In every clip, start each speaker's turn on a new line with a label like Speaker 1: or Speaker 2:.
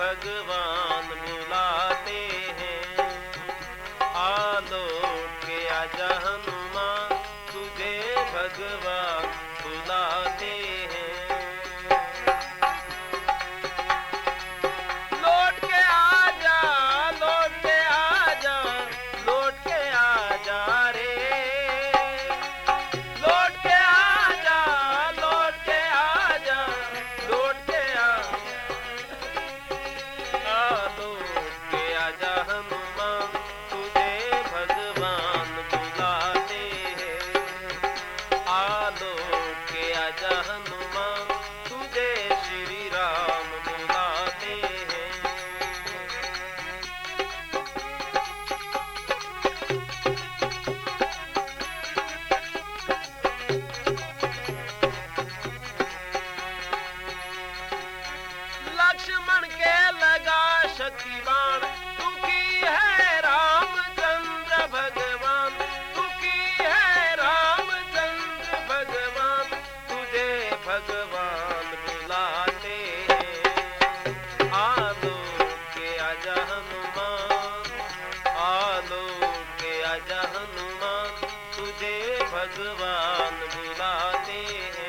Speaker 1: भगवान बुलाते हैं। आ लौट के आजा हनुमान, तुझे भगवान बुलाते हैं। लौट के आजा, लौट के आजा, लौट के आजा रे। लौट के आजा, लौट के आजा, लौट के आजा। लौट के आजा हनुमान, तुझे भगवान बुलाते हैं। लौट के आजा हनुमान, तुझे श्री राम बुलाते हैं। लक्ष्मण के लगा शक्तिवान, दुखी है रामचंद्र भगवान, दुखी है रामचंद्र भगवान, तुझे भगवान बुलाते हैं। लौट के आजा हनुमान, लौट के आजा हनुमान, तुझे भगवान बुलाते हैं।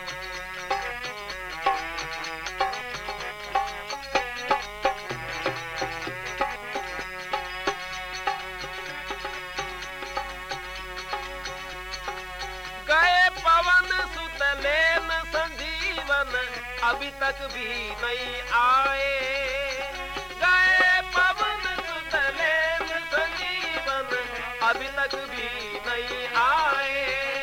Speaker 1: गए पवन सुत लेन संजीवन, अभी तक भी नहीं आए। गए पवन सुत लेन संजीवन, अभी तक भी नहीं आए।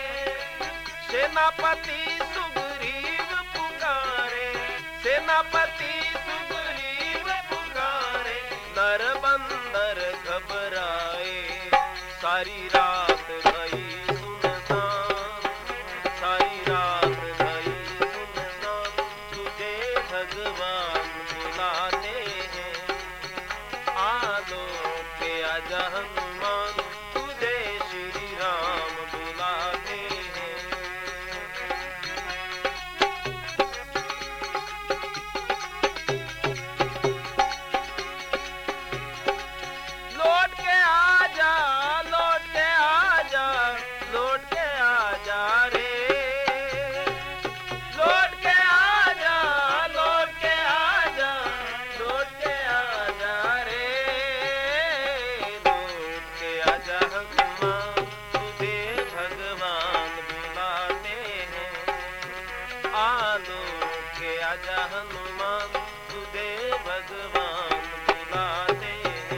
Speaker 1: सेनापति सुग्रीव पुकारे, सेनापति सुग्रीव पुकारे, नर बंदर घबराए। सारी रात भई सुनसान, सारी रात भई सुनसान, तुझे भगवान बुलाते हैं। लौट के आजा हनुमान, तुझे श्री राम बुलाते हैं। लौट के आजा, लौट के आजा, लौट के आजा रे। लौट के आजा, लौट के आजा, लौट के आजा रे। लौट के आजा हनुमान, तुझे भगवान बुलाते हैं। लौट के आजा हनुमान, तुझे भगवान बुलाते हैं।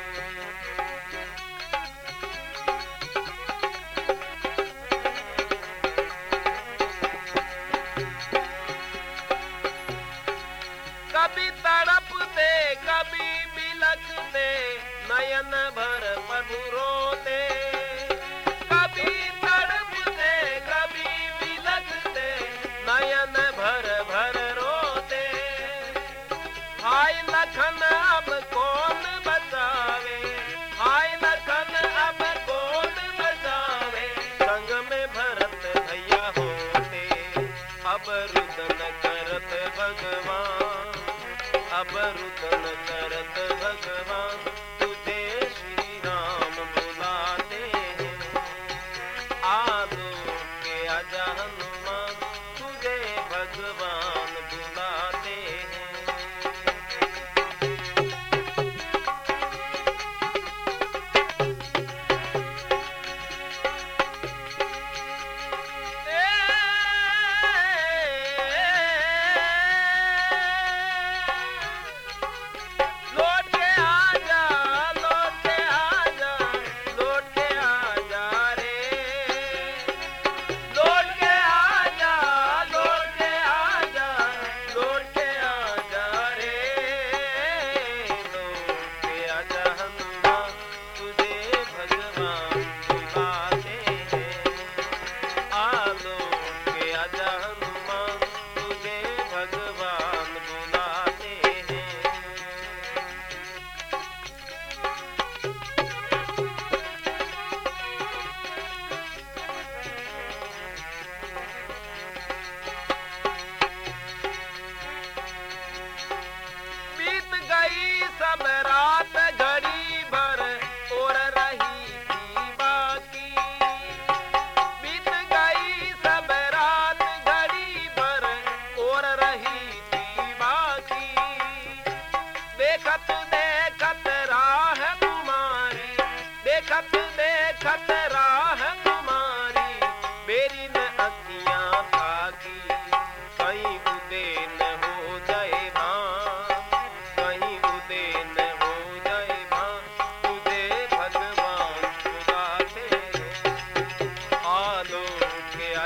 Speaker 1: कभी तड़पते, कभी बिलखते, नयन भर प्रभु रोते। कभी तड़पते, कभी बिलखते, नयन भर भर रोते। हाय लखन अब कौन बचावे, हाय लखन अब कौन बचावे। संग में भरत भैया होते, अब रुदन करत भगवान, अब रुदन करत भगवान, तुझे श्री राम बुलाते हैं। लौट के आजा हनुमान, तुझे भगवान बुलाते हैं। लौट के आजा, लौट के आजा, लौट के आजा रे। लौट के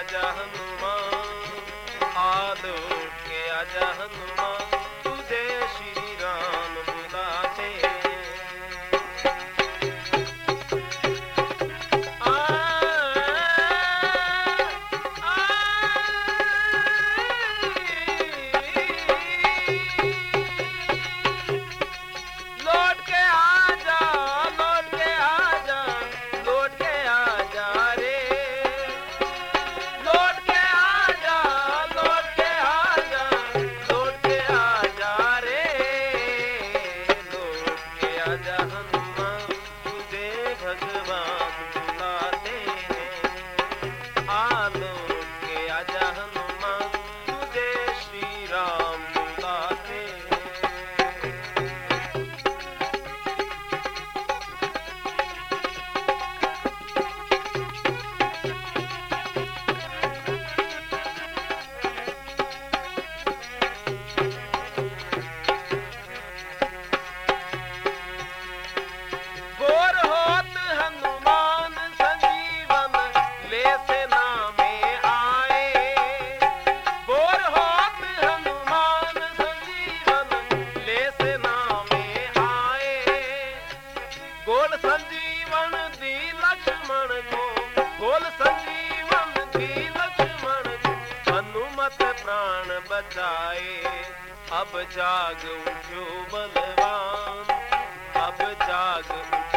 Speaker 1: आजा हनुमान, लौट के आजा हनुमान, तुझे श्री राम बुलाते हैं। लौट के आजा, लौट के आजा, लौट के आजा रे, लौट के आजा, लौट के आजा, लौट के आजा रे, लौट के आजा हनुमान, तुझे भगवान बुलाते हैं। लौट के आजा हनुमान, तुझे श्री राम बुलाते हैं। गोर होत हनुमान संजीवन ले सेना में आए, गोर होत हनुमान संजीवन ले सेना में आए, गोल संजीवन दी लक्ष्मण को, गोल संजीवन दी लक्ष्मण को, हनुमत प्राण बचाए। अब जाग उठो बलवान, अब जाग उठो